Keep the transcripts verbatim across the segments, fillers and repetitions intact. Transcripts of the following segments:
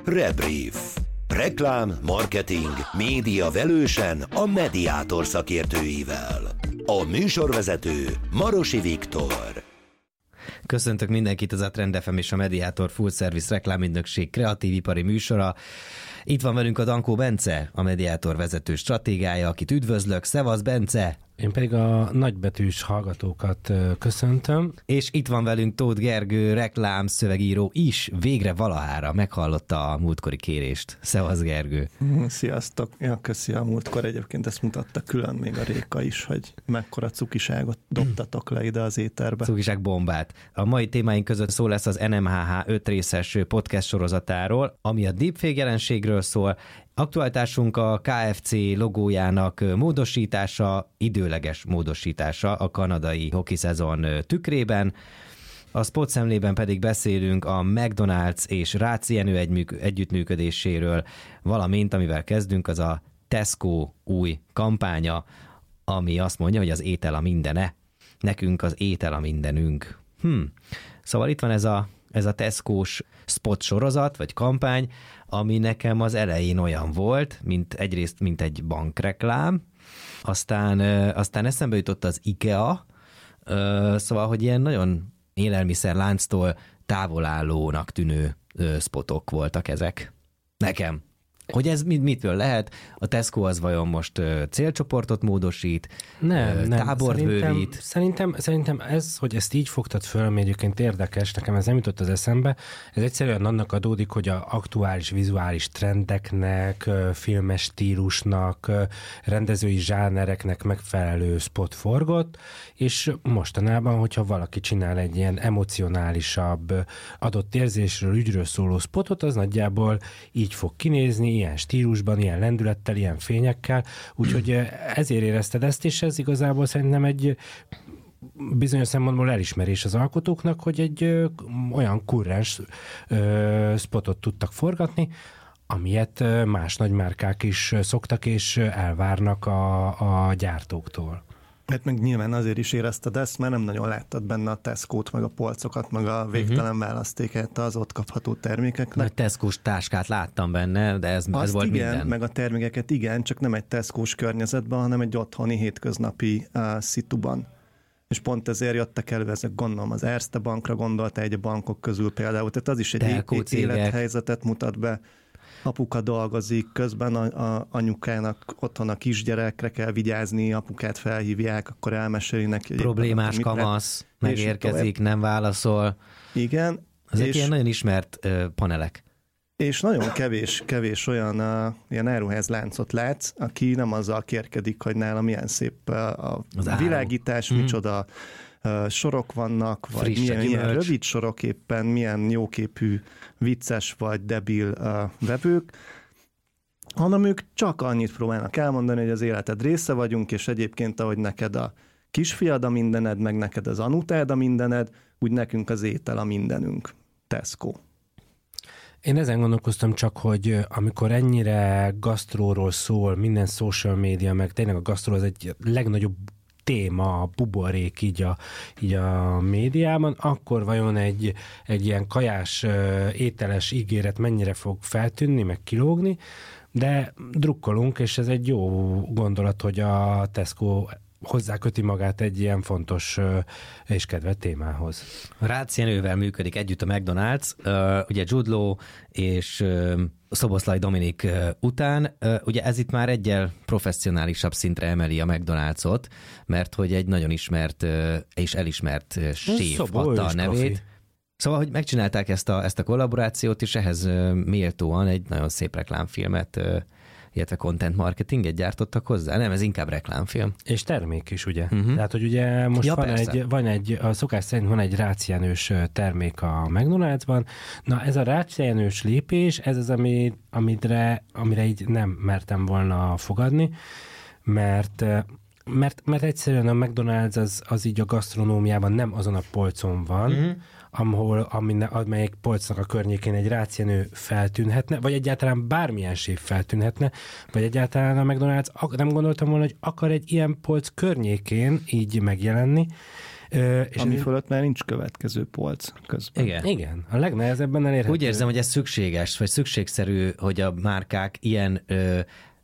Rebrief. Reklám, marketing, média velősen a Mediátor szakértőivel. A műsorvezető Marosi Viktor. Köszöntök mindenkit, az a Trend ef em és a Mediátor Full Service reklámügynökség kreatív ipari műsora. Itt van velünk a Dankó Bence, a Mediátor vezető stratégája, akit üdvözlök. Szevasz, Bence! Én pedig a nagybetűs hallgatókat köszöntöm. És itt van velünk Tóth Gergő, reklámszövegíró is, végre valahára meghallotta a múltkori kérést. Szevasz, Gergő! Sziasztok! Ja, köszi, a múltkor egyébként ezt mutatta külön még a Réka is, hogy mekkora cukiságot dobtatok le ide az éterbe. Cukiság bombát. A mai témáink között szó lesz az en em há há öt részes podcast sorozatáról, ami a deepfake jelenségről szól. Aktualitásunk a ká ef cé logójának módosítása, időleges módosítása a kanadai hoki szezon tükrében. A spot szemlében pedig beszélünk a McDonald's és Rácz Jenő együttműködéséről, valamint amivel kezdünk, az a Tesco új kampánya, ami azt mondja, hogy az étel a mindene. Nekünk az étel a mindenünk. Hm. Szóval itt van ez a ez a Tesco-s spot sorozat, vagy kampány, ami nekem az elején olyan volt, mint egyrészt, mint egy bankreklám, aztán, aztán eszembe jutott az IKEA, szóval, hogy ilyen nagyon élelmiszerlánctól távolállónak tűnő spotok voltak ezek. Nekem. Hogy ez mit, mitől lehet? A Tesco az vajon most uh, célcsoportot módosít, nem, uh, nem. tábort szerintem, bővít? Szerintem, szerintem ez, hogy ezt így fogtad föl, ami egyébként érdekes, nekem ez nem jutott az eszembe, ez egyszerűen annak adódik, hogy a aktuális vizuális trendeknek, filmes stílusnak, rendezői zsánereknek megfelelő spot forgott, és mostanában, hogyha valaki csinál egy ilyen emocionálisabb, adott érzésről, ügyről szóló spotot, az nagyjából így fog kinézni, ilyen stílusban, ilyen lendülettel, ilyen fényekkel, úgyhogy ezért érezted ezt, és ez igazából szerintem egy bizonyos szempontból elismerés az alkotóknak, hogy egy ö, olyan kurrens ö, spotot tudtak forgatni, amilyet más nagymárkák is szoktak és elvárnak a, a gyártóktól. Hát meg nyilván azért is érezted ezt, mert nem nagyon láttad benne a Tesco-t, meg a polcokat, meg a végtelen uh-huh. választékát az ott kapható termékeknek. Nagy Tesco-s táskát láttam benne, de ez, ez volt igen, minden. Meg a termékeket igen, csak nem egy Tesco-s környezetben, hanem egy otthoni hétköznapi uh, szituban. És pont ezért jöttek elő ezek, gondolom az Erste Bankra gondolta egy a bankok közül például, tehát az is egy é- élethelyzetet mutat be. Apuka dolgozik, közben a, a anyukának otthon a kisgyerekre kell vigyázni, apukát felhívják, akkor elmeséli neki. Problémás kamasz, megérkezik, nem válaszol. Igen. Ezek és, ilyen nagyon ismert uh, panelek. És nagyon kevés, kevés olyan uh, ilyen áruházláncot látsz, aki nem azzal kérkedik, hogy nála milyen szép uh, a az világítás, áru. micsoda uh, sorok vannak, vagy Friss milyen, milyen rövid sorok éppen, milyen jóképű, vicces vagy debil uh, vevők, hanem ők csak annyit próbálnak elmondani, hogy az életed része vagyunk, és egyébként, ahogy neked a kisfiad a mindened, meg neked az anutád a mindened, úgy nekünk az étel a mindenünk. Tesco. Én ezen gondolkoztam csak, hogy amikor ennyire gasztróról szól, minden social media, meg tényleg a gasztró az egy legnagyobb téma, a buborék így a, így a médiában, akkor vajon egy, egy ilyen kajás, ételes ígéret mennyire fog feltűnni, meg kilógni, de drukkolunk, és ez egy jó gondolat, hogy a Tesco hozzáköti magát egy ilyen fontos és kedvelt témához. Rácz Jenővel működik együtt a McDonald's, uh, ugye Jude Law és uh, Szoboszlai Dominik uh, után, uh, ugye ez itt már egyel professzionálisabb szintre emeli a McDonald's-ot, mert hogy egy nagyon ismert uh, és elismert uh, séf adta a nevét. Profi. Szóval, hogy megcsinálták ezt a, ezt a kollaborációt, és ehhez uh, méltóan egy nagyon szép reklámfilmet, uh, illetve content marketinget gyártottak hozzá. Nem, ez inkább reklámfilm. És termék is, ugye? Uh-huh. Tehát, hogy ugye most ja, van, egy, van egy, a szokás szerint van egy Rácz Jenős termék a McDonald'sban. Na, ez a Rácz Jenős lépés, ez az, ami, amire, amire így nem mertem volna fogadni, mert mert, mert egyszerűen a McDonald's az, az így a gasztronómiában nem azon a polcon van, uh-huh. ahol, amelyik polcnak a környékén egy Rácz Jenő feltűnhetne, vagy egyáltalán bármilyen séf feltűnhetne, vagy egyáltalán a McDonald's, nem gondoltam volna, hogy akar egy ilyen polc környékén így megjelenni. Ö, és ami ez... fölött már nincs következő polc közben. Igen. Igen, a legnehezebben elérhető. Úgy érzem, hogy ez szükséges, vagy szükségszerű, hogy a márkák ilyen ö,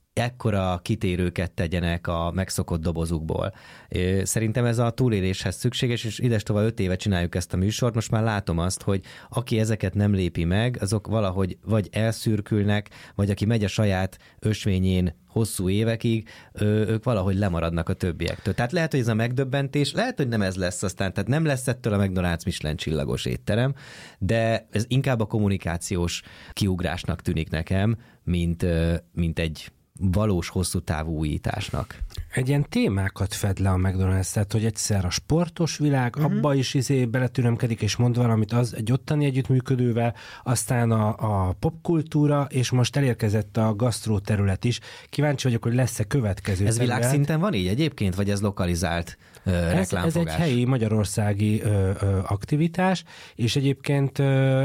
ekkora kitérőket tegyenek a megszokott dobozukból. Szerintem ez a túléléshez szükséges, és idestova öt éve csináljuk ezt a műsort, most már látom azt, hogy aki ezeket nem lépi meg, azok valahogy vagy elszürkülnek, vagy aki megy a saját ösvényén hosszú évekig, ők valahogy lemaradnak a többiektől. Tehát lehet, hogy ez a megdöbbentés, lehet, hogy nem ez lesz aztán, tehát nem lesz ettől a McDonald's Michelin csillagos étterem, de ez inkább a kommunikációs kiugrásnak tűnik nekem, mint, mint egy valós hosszú távú újításnak. Egy ilyen témákat fed le a McDonald's, tehát hogy egyszer a sportos világ, uh-huh. abba is izé beletürömkedik és mond valamit az egy ottani együttműködővel, aztán a, a popkultúra, és most elérkezett a gasztró terület is. Kíváncsi vagyok, hogy lesz-e következő Ez terület. világszinten van így egyébként, vagy ez lokalizált ö, ez, ez egy helyi magyarországi ö, ö, aktivitás, és egyébként ö,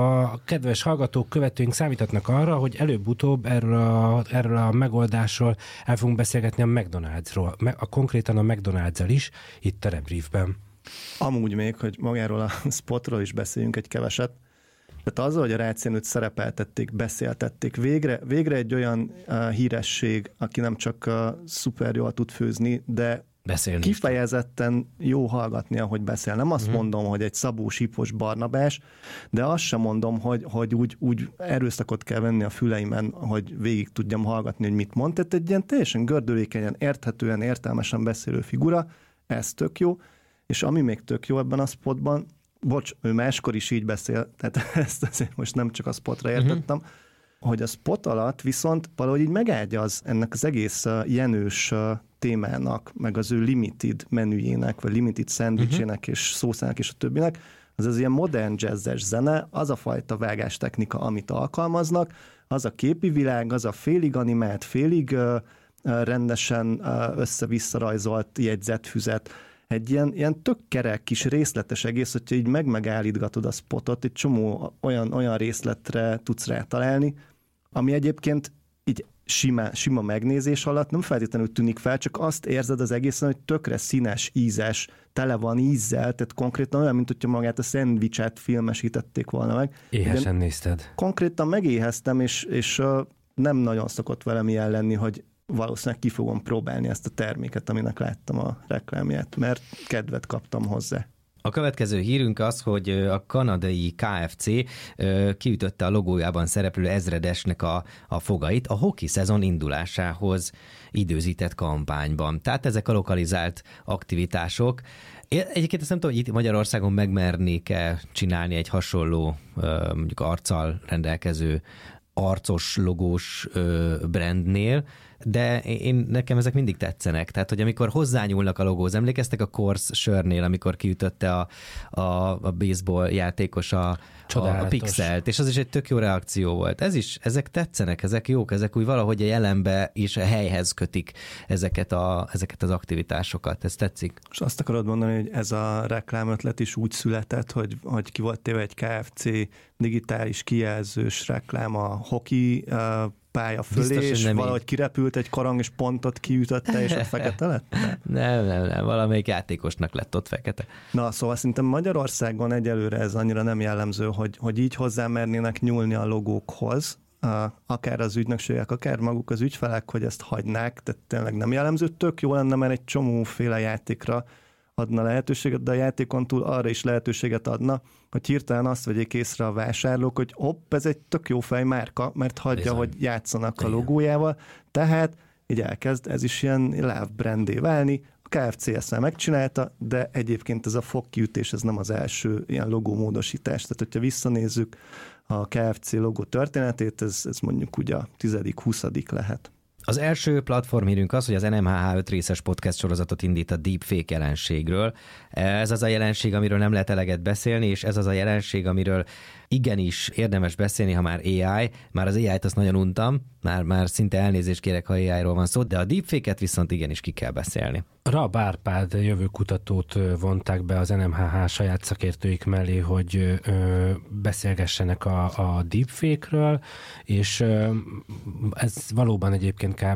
a kedves hallgatók, követőink számíthatnak arra, hogy előbb-utóbb erről a, erről a megoldásról el fogunk beszélgetni a McDonald'sról, a konkrétan a McDonald's-el is, itt a Rebriefben. Amúgy még, hogy magáról a spotról is beszéljünk egy keveset. Tehát azzal, hogy a Rácénőt szerepeltették, beszéltették, végre, végre egy olyan uh, híresség, aki nem csak uh, szuper jól tud főzni, de beszélni kifejezetten jó hallgatni, ahogy beszél. Nem azt uh-huh. mondom, hogy egy Szabó Sipos Barnabás, de azt sem mondom, hogy, hogy úgy, úgy erőszakot kell venni a füleimen, hogy végig tudjam hallgatni, hogy mit mond. Tehát egy ilyen teljesen gördülékenyen, érthetően, értelmesen beszélő figura, ez tök jó, és ami még tök jó ebben a spotban, bocs, ő máskor is így beszél, tehát ezt azért most nem csak a spotra értettem, uh-huh. hogy a spot alatt viszont valahogy így megágyaz ennek az egész uh, jenős uh, témának, meg az ő limited menüjének, vagy limited szendvicsének, uh-huh. és szószának és a többinek, az az ilyen modern jazzes zene, az a fajta vágástechnika, amit alkalmaznak, az a képi világ, az a félig animált, félig uh, uh, rendesen uh, össze-vissza rajzolt jegyzetfüzet, egy ilyen, ilyen tök kerek kis részletes egész, hogyha így meg-megállítgatod a spotot, egy csomó olyan, olyan részletre tudsz rátalálni, ami egyébként így sima, sima megnézés alatt nem feltétlenül tűnik fel, csak azt érzed az egészen, hogy tökre színes, ízes, tele van ízzel, tehát konkrétan olyan, mint hogyha magát a szendvicset filmesítették volna meg. Éhesen nézted. Konkrétan megéheztem, és, és uh, nem nagyon szokott velem ilyen lenni, hogy valószínűleg ki fogom próbálni ezt a terméket, aminek láttam a reklámját, mert kedvet kaptam hozzá. A következő hírünk az, hogy a kanadai ká ef cé kiütötte a logójában szereplő ezredesnek a, a fogait a hoki szezon indulásához időzített kampányban. Tehát ezek a lokalizált aktivitások. Egyébként ezt nem tudom, hogy itt Magyarországon megmernék-e csinálni egy hasonló mondjuk arccal rendelkező arcos logós brandnél, de én, nekem ezek mindig tetszenek. Tehát, hogy amikor hozzányúlnak a logóhoz, emlékeztek a Coors sörnél, amikor kiütötte a, a, a baseball játékos a, a, a pixelt, és az is egy tök jó reakció volt. Ez is, ezek tetszenek, ezek jók, ezek úgy valahogy a jelenbe és a helyhez kötik ezeket, a, ezeket az aktivitásokat. Ez tetszik. És azt akarod mondani, hogy ez a reklámötlet is úgy született, hogy, hogy ki volt téve egy ká ef cé digitális kijelzős reklám a hoki uh, pálya fölé, biztos, és valahogy így kirepült egy korong, és pontot kiütötte, és ott fekete lett? Nem, nem, nem, valamelyik játékosnak lett ott fekete. Na, szóval szerintem Magyarországon egyelőre ez annyira nem jellemző, hogy, hogy így hozzámernének nyúlni a logókhoz, akár az ügynökségek, akár maguk az ügyfelek, hogy ezt hagynák, tehát tényleg nem jellemző. Tök jó lenne, mert egy csomóféle játékra adna lehetőséget, de a játékon túl arra is lehetőséget adna, hogy hirtelen azt vegyék észre a vásárlók, hogy hopp, ez egy tök jó fej márka, mert hagyja, bizony, hogy játszanak a logójával, tehát így elkezd ez is ilyen love brandé válni. A ká ef cé ezt már megcsinálta, de egyébként ez a fogkiütés, ez nem az első ilyen logómódosítás, tehát hogyha visszanézzük a ká ef cé logó történetét, ez, ez mondjuk ugye a tizedik, huszadik lehet. Az első platformhírünk az, hogy az en em há há öt részes podcast sorozatot indít a deepfake jelenségről. Ez az a jelenség, amiről nem lehet eleget beszélni, és ez az a jelenség, amiről igenis érdemes beszélni, ha már á i. Már az á i-t azt nagyon untam, már, már szinte elnézést kérek, ha á i-ról van szó, de a deepfake-et viszont igenis ki kell beszélni. Rab Árpád jövőkutatót vonták be az en em há há saját szakértőik mellé, hogy ö, beszélgessenek a, a deepfake-ről, és ö, ez valóban egyébként kb.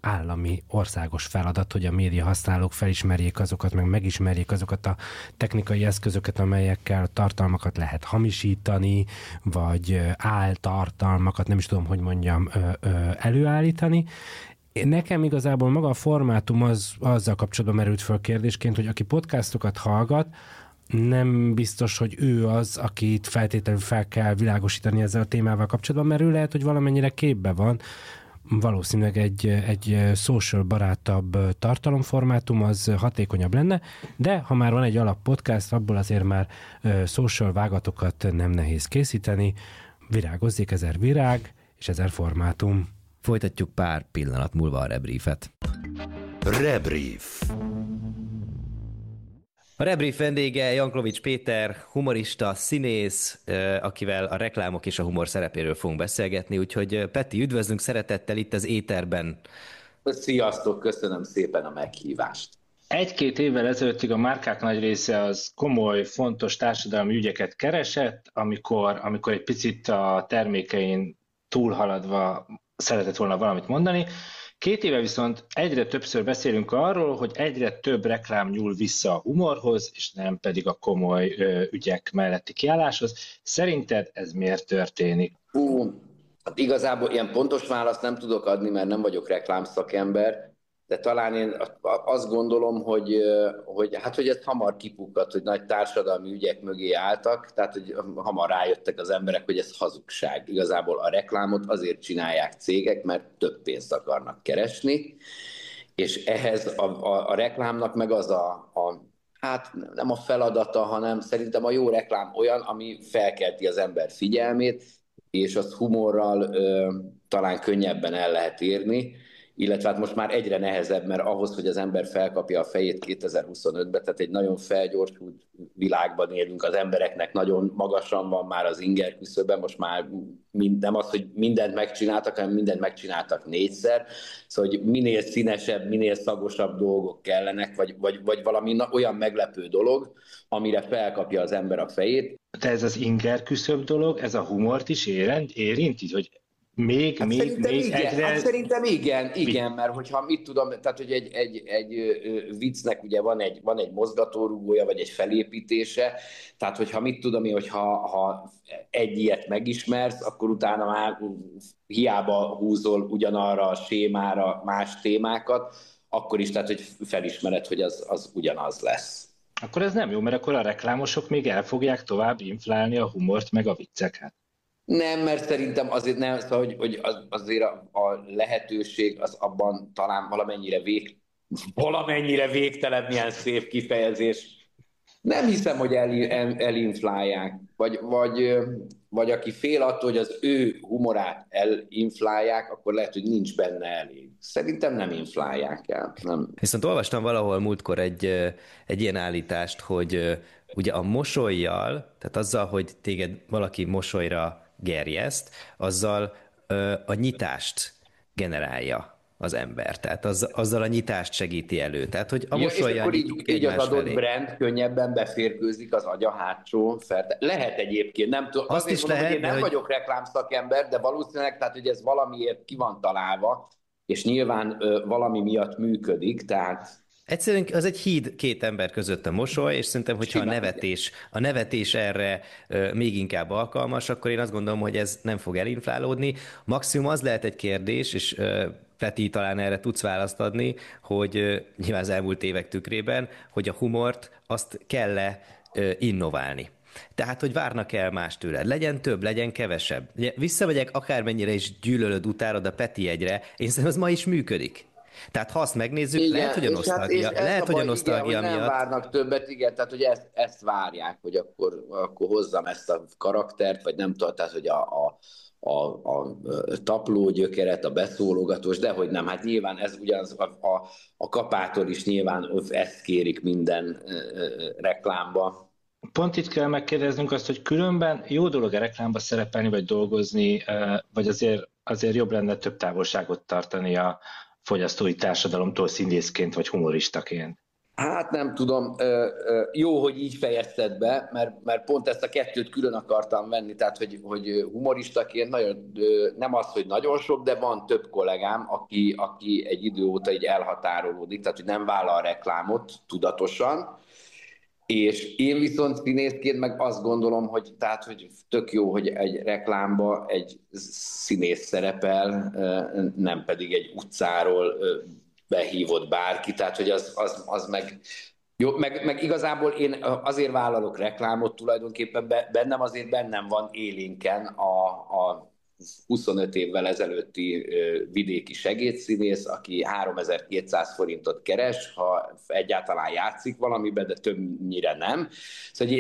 állami, országos feladat, hogy a média használók felismerjék azokat, meg megismerjék azokat a technikai eszközöket, amelyekkel tartalmakat lehet hamisítani, vagy áltartalmakat, nem is tudom, hogy mondjam, előállítani. Nekem igazából maga a formátum az, azzal kapcsolatban merült föl kérdésként, hogy aki podcastokat hallgat, nem biztos, hogy ő az, akit feltétlenül fel kell világosítani ezzel a témával kapcsolatban, mert ő lehet, hogy valamennyire képbe van. Valószínűleg egy, egy social barátabb tartalomformátum az hatékonyabb lenne, de ha már van egy alap podcast, abból azért már social vágatokat nem nehéz készíteni. Virágozzék ezer virág és ezer formátum. Folytatjuk pár pillanat múlva a Rebriefet. Rebrief. A Rebrief vendége Janklovics Péter, humorista, színész, akivel a reklámok és a humor szerepéről fogunk beszélgetni, úgyhogy Peti, üdvözlünk szeretettel itt az éterben. Sziasztok, köszönöm szépen a meghívást. Egy-két évvel ezelőttig a márkák nagy része az komoly, fontos társadalmi ügyeket keresett, amikor, amikor egy picit a termékein túlhaladva szeretett volna valamit mondani. Két éve viszont egyre többször beszélünk arról, hogy egyre több reklám nyúl vissza a humorhoz, és nem pedig a komoly ö, ügyek melletti kiálláshoz. Szerinted ez miért történik? Hú, hát igazából ilyen pontos választ nem tudok adni, mert nem vagyok reklámszakember, de talán én azt gondolom, hogy, hogy, hát, hogy ez hamar kipukkadt, hogy nagy társadalmi ügyek mögé álltak, tehát hogy hamar rájöttek az emberek, hogy ez hazugság. Igazából a reklámot azért csinálják cégek, mert több pénzt akarnak keresni, és ehhez a, a, a reklámnak meg az a, a, hát nem a feladata, hanem szerintem a jó reklám olyan, ami felkelti az ember figyelmét, és azt humorral ö, talán könnyebben el lehet érni, illetve hát most már egyre nehezebb, mert ahhoz, hogy az ember felkapja a fejét kétezer-huszonötben, tehát egy nagyon felgyorsult világban élünk, az embereknek nagyon magasan van már az inger küszöbe, most már mind, nem az, hogy mindent megcsináltak, hanem mindent megcsináltak négyszer, szóval hogy minél színesebb, minél szagosabb dolgok kellenek, vagy, vagy, vagy valami olyan meglepő dolog, amire felkapja az ember a fejét. De ez az inger küszöb dolog, ez a humort is érint, érint így, hogy Még, hát még, szerintem még igen, egyre... hát szerintem igen, igen, mert hogyha mit tudom, tehát hogy egy, egy, egy viccnek ugye van egy, van egy mozgatórugója, vagy egy felépítése, tehát hogyha mit tudom én, hogyha ha egy ilyet megismersz, akkor utána már hiába húzol ugyanarra a sémára más témákat, akkor is, tehát hogy felismered, hogy az, az ugyanaz lesz. Akkor ez nem jó, mert akkor a reklámosok még el fogják tovább inflálni a humort meg a vicceket. Nem, mert szerintem azért nem, szóval, hogy, hogy az, azért a, a lehetőség az abban talán valamennyire, vég, valamennyire végtelen, milyen szép kifejezés. Nem hiszem, hogy el, el, elinflálják. Vagy, vagy, vagy aki fél attól, hogy az ő humorát elinflálják, akkor lehet, hogy nincs benne elég. Szerintem nem inflálják el. Nem. Viszont olvastam valahol múltkor egy, egy ilyen állítást, hogy ugye a mosollyal, tehát azzal, hogy téged valaki mosolyra gerjeszt, azzal ö, a nyitást generálja az ember. Tehát az, azzal a nyitást segíti elő. Tehát, hogy a ja, mosollyal és akkor így, így az adott felé. Brand könnyebben beférkőzik az agya hátsó ferte. Lehet egyébként, nem tudom. Azt is mondom, lehet, hogy én nem hogy... vagyok reklámszakember, de valószínűleg, tehát, hogy ez valamiért ki van találva, és nyilván ö, valami miatt működik, tehát egyszerűen az egy híd két ember között a mosoly, és szerintem, hogyha a nevetés, a nevetés erre ö, még inkább alkalmas, akkor én azt gondolom, hogy ez nem fog elinflálódni. Maximum az lehet egy kérdés, és ö, Peti, talán erre tudsz választ adni, hogy ö, nyilván az elmúlt évek tükrében, hogy a humort azt kell-e ö, innoválni. Tehát, hogy várnak el más tőled. Legyen több, legyen kevesebb. Ugye, visszamegyek, akármennyire is gyűlölöd, utálod a Peti egyre, én szerintem az ma is működik. Tehát ha azt megnézzük, igen, lehet, hogy a nosztalgia, hát, lehet, a baj, hogy a nosztalgia igen, miatt. Nem várnak többet, igen, tehát hogy ezt, ezt várják, hogy akkor, akkor hozzam ezt a karaktert, vagy nem tudom, tehát hogy a, a, a, a taplógyökeret, a beszólogatós, de hogy nem, hát nyilván ez ugyanaz, a, a, a kapától is nyilván ezt kérik minden reklámba. Pont itt kell megkérdeznünk azt, hogy különben jó dolog-e reklámba szerepelni, vagy dolgozni, vagy azért, azért jobb lenne több távolságot tartani a fogyasztói társadalomtól színészként vagy humoristaként? Hát nem tudom, jó, hogy így fejezted be, mert, mert pont ezt a kettőt külön akartam venni, tehát hogy, hogy humoristaként nagyon, nem az, hogy nagyon sok, de van több kollégám, aki, aki egy idő óta így elhatárolódik, tehát hogy nem vállal reklámot tudatosan, és én viszont színészként meg azt gondolom, hogy, tehát, hogy tök jó, hogy egy reklámba egy színész szerepel, nem pedig egy utcáról behívott bárki, tehát hogy az, az, az meg, jó, meg, meg igazából én azért vállalok reklámot tulajdonképpen, bennem azért bennem van élénken a, a huszonöt évvel ezelőtti vidéki segédszínész, aki háromezer-kétszáz forintot keres, ha egyáltalán játszik valamiben, de többnyire nem. Szóval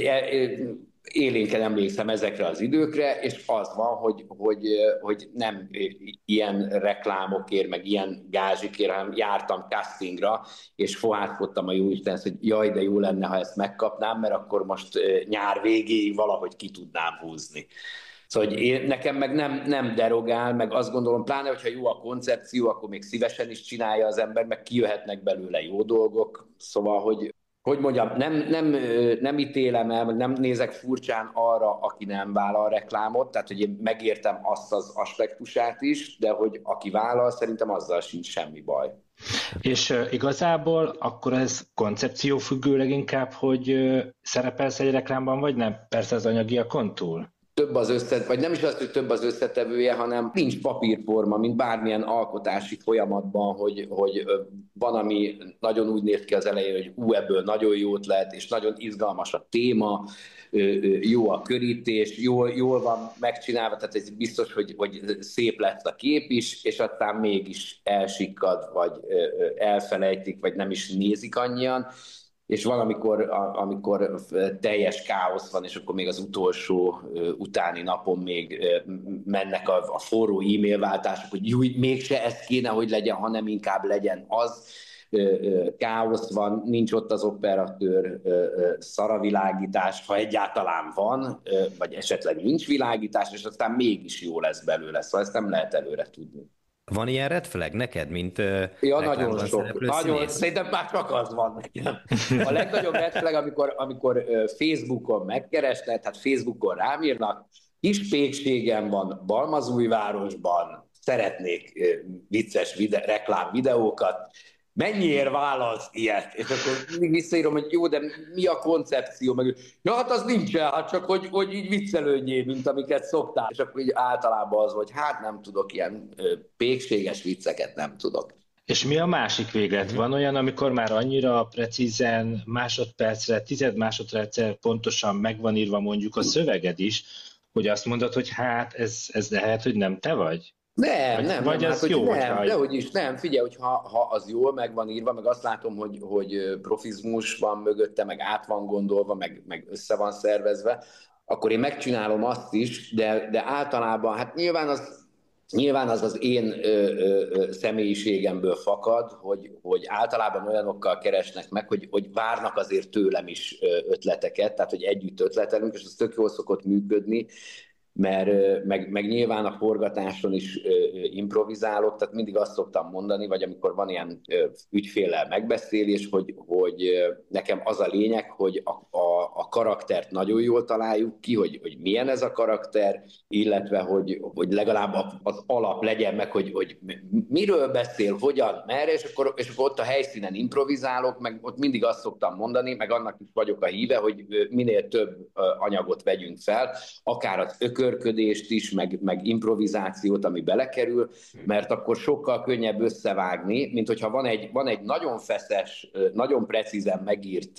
élénken emlékszem ezekre az időkre, és az van, hogy, hogy, hogy nem ilyen reklámokért, meg ilyen gázsikért, hanem jártam castingra, és fohászkodtam a jóisten, hogy jaj, de jó lenne, ha ezt megkapnám, mert akkor most nyár végéig valahogy ki tudnám húzni. Szóval hogy én, nekem meg nem, nem derogál, meg azt gondolom, pláne, hogyha jó a koncepció, akkor még szívesen is csinálja az ember, meg kijöhetnek belőle jó dolgok. Szóval, hogy hogy mondjam, nem, nem, nem ítélem el, nem nézek furcsán arra, aki nem vállal reklámot, tehát hogy én megértem azt az aspektusát is, de hogy aki vállal, szerintem azzal sincs semmi baj. És uh, igazából akkor ez koncepciófüggő leginkább, hogy uh, szerepelsz egy reklámban, vagy nem? Persze az anyagiakon túl? Több az összet, vagy nem is az, hogy több az összetevője, hanem nincs papírforma, mint bármilyen alkotási folyamatban, hogy, hogy van, ami nagyon úgy néz ki az elején, hogy ú, ebből nagyon jót lehet, és nagyon izgalmas a téma, jó a körítés, jól, jól van megcsinálva, tehát ez biztos, hogy, hogy szép lesz a kép is, és aztán mégis elsikkad, vagy elfelejtik, vagy nem is nézik annyian. És valamikor, amikor teljes káosz van, és akkor még az utolsó utáni napon még mennek a, a forró e-mail váltások, hogy jó, mégse ez kéne, hogy legyen, hanem inkább legyen az. Káosz van, nincs ott az operatőr, szaravilágítás, ha egyáltalán van, vagy esetleg nincs világítás, és aztán mégis jó lesz belőle, szóval ezt nem lehet előre tudni. Van ilyen red flag neked, mint ja, nagyon sok. Nagyon, szerintem már csak az van nekem. A legnagyobb red flag, amikor, amikor Facebookon megkeresnek, hát Facebookon rám írnak, kis pékségem van Balmazújvárosban, szeretnék vicces vide- reklám videókat, mennyiért válasz ilyet? És akkor mindig visszaírom, hogy jó, de mi a koncepció? Meg, ja, hát az nincsen, hát csak hogy, hogy így viccelődjél, mint amiket szoktál. És akkor így általában az, hogy hát nem tudok ilyen pékséges vicceket, nem tudok. És mi a másik véglet? Van olyan, amikor már annyira precízen, másodpercre, tized másodpercre pontosan meg van írva mondjuk a szöveged is, hogy azt mondod, hogy hát ez, ez lehet, hogy nem te vagy? Nem, vagy, nem, vagy nem, az hát, jó, hogy nem, hogyha... dehogy is, nem, figyelj, hogy ha, ha az jól meg van írva, meg azt látom, hogy, hogy profizmus van mögötte, meg át van gondolva, meg, meg össze van szervezve, akkor én megcsinálom azt is, de, de általában, hát nyilván az, nyilván az az én ö, ö, személyiségemből fakad, hogy, hogy általában olyanokkal keresnek meg, hogy, hogy várnak azért tőlem is ötleteket, tehát hogy együtt ötletelünk, és az tök jól szokott működni, mert meg, meg nyilván a forgatáson is ö, improvizálok, tehát mindig azt szoktam mondani, vagy amikor van ilyen ö, ügyféllel megbeszélés, hogy, hogy ö, nekem az a lényeg, hogy a, a, a karaktert nagyon jól találjuk ki, hogy, hogy milyen ez a karakter, illetve hogy, hogy legalább az alap legyen meg, hogy, hogy miről beszél, hogyan, merre, és akkor, és akkor ott a helyszínen improvizálok, meg ott mindig azt szoktam mondani, meg annak is vagyok a híve, hogy minél több anyagot vegyünk fel, akár az ökörködést is, meg, meg improvizációt, ami belekerül, mert akkor sokkal könnyebb összevágni, mint hogyha van egy, van egy nagyon feszes, nagyon precízen megírt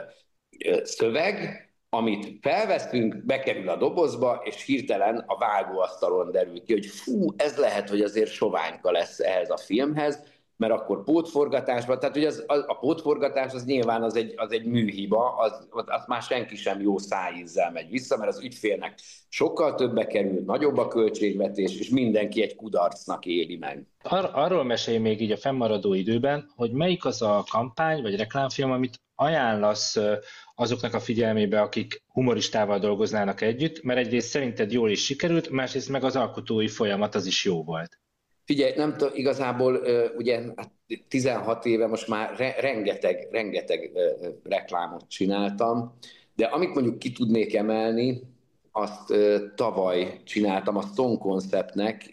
szöveg, amit felveszünk, bekerül a dobozba, és hirtelen a vágóasztalon derül ki, hogy fú, ez lehet, hogy azért soványka lesz ehhez a filmhez, mert akkor pótforgatásban, tehát ugye az, az, a pótforgatás az nyilván az egy, az egy műhiba, az, az már senki sem jó szájízzel megy vissza, mert az ügyfélnek sokkal többe kerül, nagyobb a költségvetés, és mindenki egy kudarcnak éli meg. Ar- arról mesélj még így a fennmaradó időben, hogy melyik az a kampány vagy reklámfilm, amit ajánlasz azoknak a figyelmébe, akik humoristával dolgoznának együtt, mert egyrészt szerinted jól is sikerült, másrészt meg az alkotói folyamat az is jó volt. Figyelj, nem tudom, igazából ugye tizenhat éve most már re- rengeteg, rengeteg reklámot csináltam, de amit mondjuk ki tudnék emelni, azt tavaly csináltam a Stone Conceptnek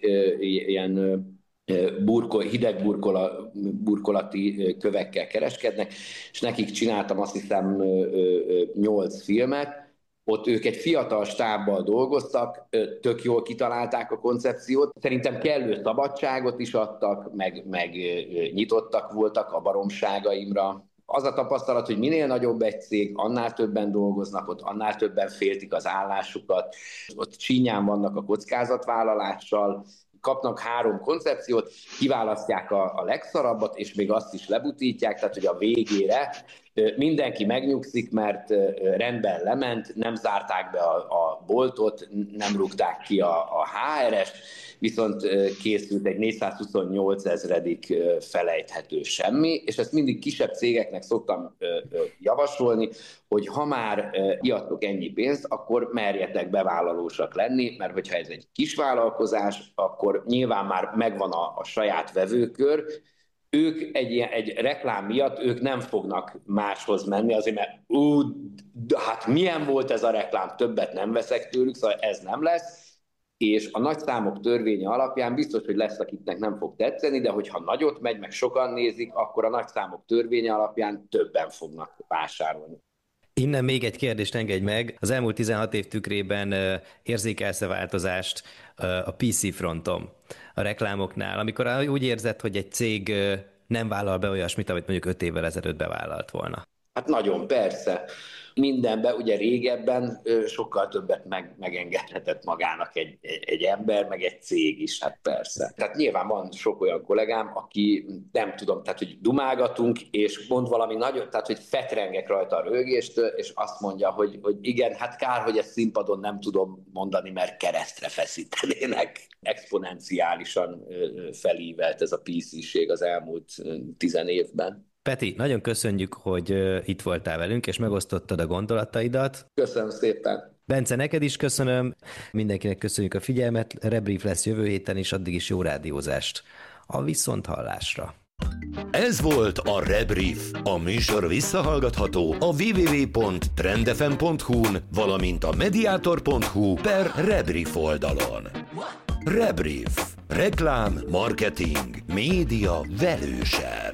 ilyen burkol, hideg burkola, burkolati kövekkel kereskednek, és nekik csináltam azt hiszem nyolc filmet. Ott ők egy fiatal stábbal dolgoztak, tök jól kitalálták a koncepciót. Szerintem kellő szabadságot is adtak, meg, meg nyitottak voltak a baromságaimra. Az a tapasztalat, hogy minél nagyobb egy cég, annál többen dolgoznak ott, annál többen féltik az állásukat. Ott csínyán vannak a kockázatvállalással, kapnak három koncepciót, kiválasztják a, a legszarabbat, és még azt is lebutítják, tehát hogy a végére mindenki megnyugszik, mert rendben lement, nem zárták be a, a boltot, nem rúgták ki a, a há er est, viszont készült egy négyszázhuszonnyolc ezredik felejthető semmi, és ezt mindig kisebb cégeknek szoktam javasolni, hogy ha már iadtok ennyi pénzt, akkor merjetek bevállalósak lenni, mert hogyha ez egy kis vállalkozás, akkor nyilván már megvan a, a saját vevőkör, ők egy, egy reklám miatt ők nem fognak máshoz menni, azért mert ú, hát milyen volt ez a reklám, többet nem veszek tőlük, szóval ez nem lesz, és a nagy számok törvénye alapján biztos, hogy lesz, akiknek nem fog tetszeni, de hogyha nagyot megy, meg sokan nézik, akkor a nagy számok törvénye alapján többen fognak vásárolni. Innen még egy kérdést engedj meg. Az elmúlt tizenhat év tükrében érzékelsz-e változást a pé cé fronton, a reklámoknál, amikor úgy érzed, hogy egy cég nem vállal be olyasmit, amit mondjuk öt évvel ezelőtt bevállalt volna? Hát nagyon, persze. Mindenben, ugye régebben sokkal többet meg, megengedhetett magának egy, egy, egy ember, meg egy cég is, hát persze. Tehát nyilván van sok olyan kollégám, aki nem tudom, tehát hogy dumálgatunk, és mond valami nagyon, tehát hogy fetrengek rajta a rögéstől, és azt mondja, hogy, hogy igen, hát kár, hogy ezt színpadon nem tudom mondani, mert keresztre feszítenének. Exponenciálisan felívelt ez a pé cé-ség az elmúlt tizen évben. Peti, nagyon köszönjük, hogy itt voltál velünk, és megosztottad a gondolataidat. Köszönöm szépen. Bence, neked is köszönöm. Mindenkinek köszönjük a figyelmet. Rebrief lesz jövő héten, és addig is jó rádiózást. A viszonthallásra. Ez volt a Rebrief. A műsor visszahallgatható a double-u double-u double-u pont trendfm pont hu-n, valamint a mediator pont hu per Rebrief oldalon. Rebrief. Reklám, marketing, média velősebb.